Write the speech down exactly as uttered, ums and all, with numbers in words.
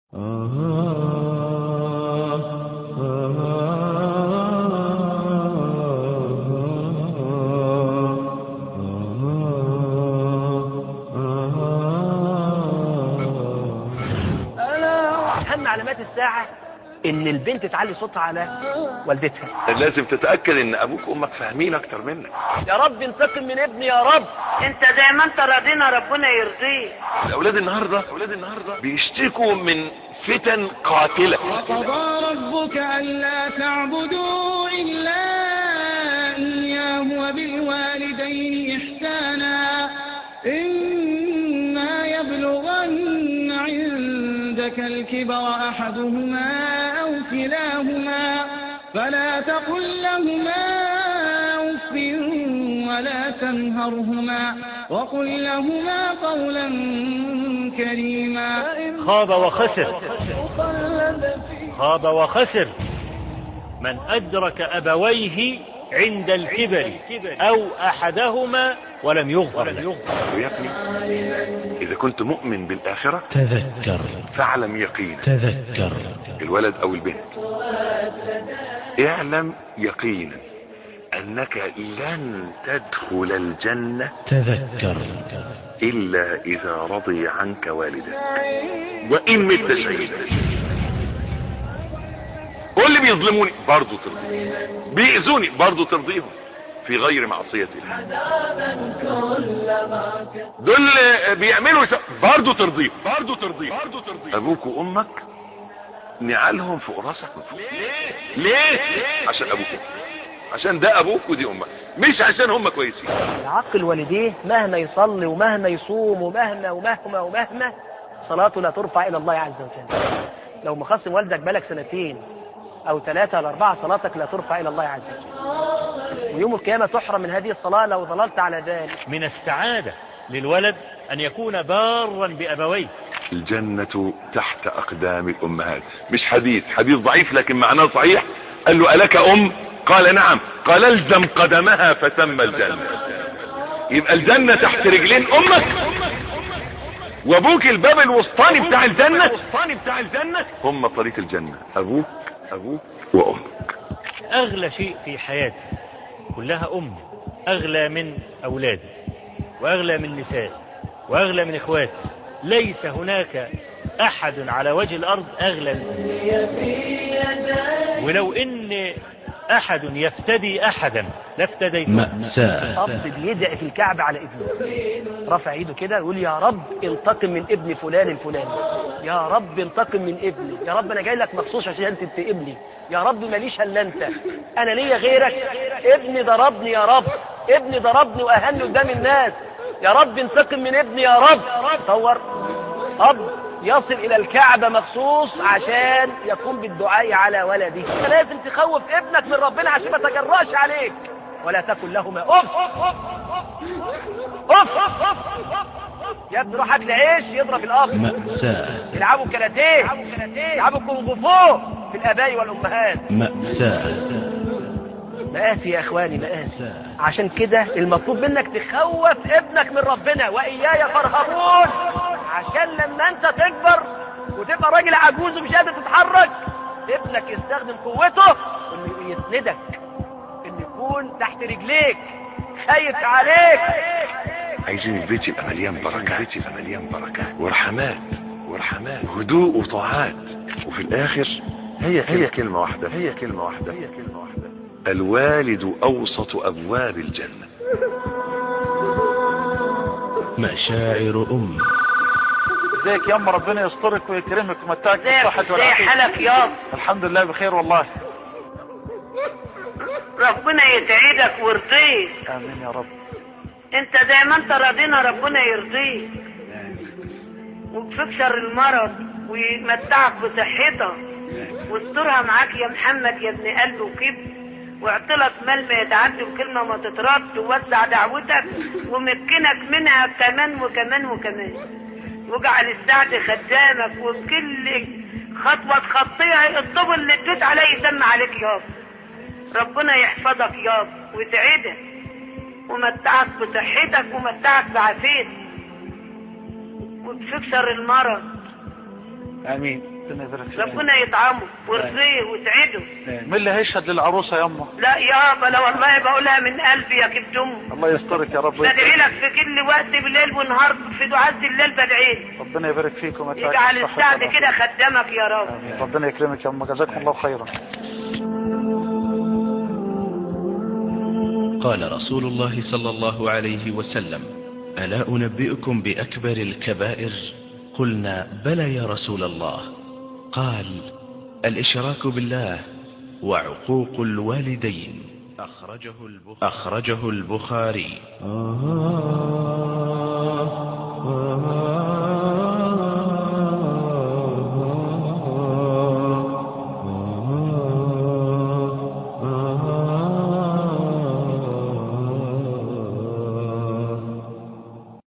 أهم علامات الساعة إن البنت تعلي صوتها على والدتها. لازم تتأكد إن أبوك وأمك فاهمين أكتر منك. يا رب انتقم من ابني يا رب. أنت زي ما أنت راضينا ربنا يرضيك. الأولاد النهاردة أولاد النهاردة بيشتكوا من فتن قاتلة. وقضى ربك ألا تعبدوا إلا إياه وبالوالدين إحسانا إما يبلغن عندك الكبر أحدهما أو كلاهما فلا تقل لهما أف ولا تنهرهما وقل لهما قولا كريما. خاب وخسر خاب وخسر من أدرك أبويه عند الكبر أو أحدهما ولم يغفر له. يا ابني إذا كنت مؤمن بالآخرة تذكر فاعلم يقينا تذكر الولد أو البنت اعلم يقينا أنك لن تدخل الجنة تذكر إلا إذا رضي عنك والدك وإن مت شهيدا. واللي بيظلموني برضو ترضيهم، بيأذوني برضو ترضيهم في غير معصية الله. دول بيعملوا برضو ترضيهم برضو ترضيهم أبوك وأمك نعالهم فوق راسك من فوق. ليه؟ ليه؟ عشان أبوك عشان ده أبوك ودي أمك، مش عشان هم كويسين. العقل والديه مهما يصلي ومهما يصوم ومهما ومهما ومهما صلاته لا ترفع إلى الله عز وجل. لو مخصم والدك بالك سنتين أو ثلاثة أو أربعة صلاتك لا ترفع إلى الله عز وجل، ويوم القيامة تحرم من هذه الصلاة لو ظللت على ذلك. من السعادة للولد أن يكون بارا بأبويه. الجنة تحت أقدام الأمهات. مش حديث حديث ضعيف لكن معناه صحيح. قال له ألك أم؟ قال نعم. قال الزم قدمها فتم الجنة. يبقى الجنة تحت رجلين أمك وأبوك الباب الوسطاني بتاع الجنة هم طريق الجنة. أبوك أبوك وأمك. أغلى شيء في حياتي كلها أم، أغلى من أولادي وأغلى من نسائي وأغلى من إخواتي. ليس هناك أحد على وجه الأرض أغلى مني. ولو إن أحد يفتدي أحدا لافتديته. مأساة. أب بيدعي في الكعبة على ابنه، رفع ايده كده يقول يا رب انتقم من ابن فلان الفلاني، يا رب انتقم من ابني، يا رب انا جاي لك مخصوص عشان تنتقم لي، يا رب ماليش الا انت، انا ليا غيرك، ابني ضربني يا رب، ابني ضربني واهني قدام الناس، يا رب انتقم من ابني يا رب. تصور اب يصل الى الكعبة مخصوص عشان يقوم بالدعاء على ولده. لازم تخوف ابنك من ربنا عشان ما تجرأش عليك. ولا تكن لهما اف اف يا ابني روح اكل عيش يضرب الاب. مأساة. يلعبوا كاراتيه يلعبوا كونغ فو في الاباء والامهات. مأساة. مآسي يا اخواني مآسي. عشان كده المطلوب منك تخوف ابنك من ربنا. وإياي فارهبون، عشان لما انت تكبر وتبقى راجل عجوز ومش قادر تتحرك ابنك يستخدم قوته انه يسندك، انه يكون تحت رجليك خايف عليك. عايزين البيت يبقى مليان بركة، البيت يبقى مليان بركة ورحمات ورحمات وهدوء وطاعات. وفي الآخر هي هي كلمة واحدة هي كلمة واحدة هي كلمة واحدة الوالد أوسط أبواب الجنة. مشاعر أم. ازيك يا ام؟ ربنا يسترك ويكرمك ويمتعك بالصحة ازاي والعافية. حالك يا الحمد لله بخير والله. ربنا يسعدك ويرضيك. امين يا رب. انت زي ما انت راضينا ربنا يرضيك وتكسر المرض ويمتعك بصحتك واسترها معاك يا محمد يا ابن قلبي وكبد، واعطلك مال ما يتعدي وكلمة ما تترد، ووسع دعوتك ومكنك منها كمان وكمان وكمان، واجعل السعد خدامك وبكل خطوة تخطيها الطب اللي تدوس عليه يسمى عليك يابا. ربنا يحفظك يابا ويسعدك ومتعك بصحتك ومتعك بعافيتك وتكسر المرض. امين ربنا يبارك فيك. ربنا يطعمه ويرضيه ويسعده. مين اللي هيشهد للعروسه يا امه؟ لا يابا، لا والله بقولها من قلبي يا كبد امه. الله يسترك يا رب. بدعي لك في كل وقت بالليل والنهار، في دعاء الليل بدعي لك. ربنا يبارك فيكم ويتعافى. يجعل السعد كده خدامك يا رب. ربنا يكرمك يا امه، جزاكم الله خيرا. قال رسول الله صلى الله عليه وسلم: ألا أنبئكم بأكبر الكبائر؟ قلنا: بلى يا رسول الله. قال: الإشراك بالله وعقوق الوالدين. أخرجه البخاري.